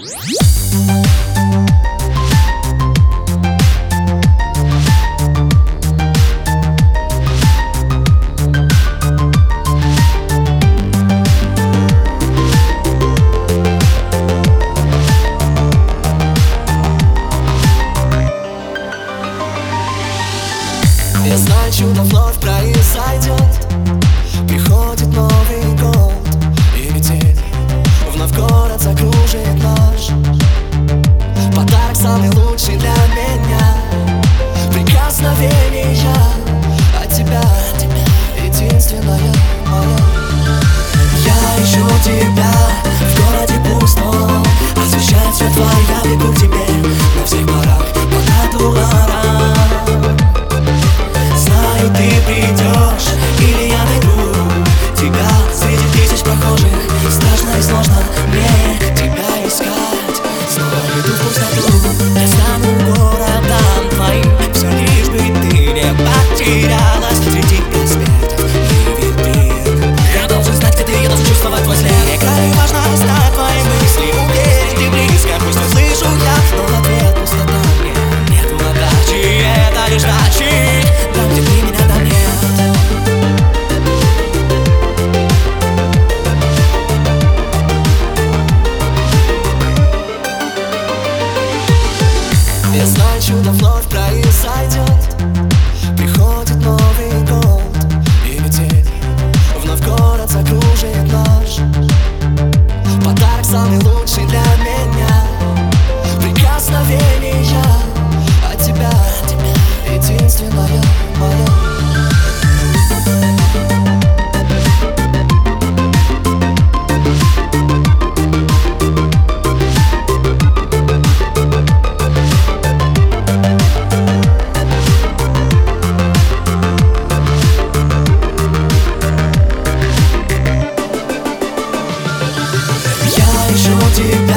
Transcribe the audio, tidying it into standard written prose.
Я знаю, чудо вновь произойдет. Приходит Новый год, и метель вновь город закружит наш. Подарок самый лучший для меня, прикосновение от тебя, единственная моя. Я ищу тебя в городе пустом, освещает свет твой, я бегу к тебе на всех парах по тротуарам. Знаю, ты придешь, или я найду тебя среди тысяч прохожих. Страшно и сложно мне тебя искать. Снова иду в пустоту, я стану городом твоим. Все лишь бы ты не потерялась среди проспектов и витрин. Я должен знать, где ты, я должен чувствовать твой след. Мне крайне важно знать твои мысли, уверен, ты близко, пусть не слышу я, но в ответ пустота, мне нету отдачи, и это лишь значит там, где ты меня, там нет. Я знаю, чудо вновь произойдет. Приходит Новый год, и метель вновь город закружит наш. Подарок самый лучший для меня, прикосновение от тебя, единственная моя. Я ищу тебя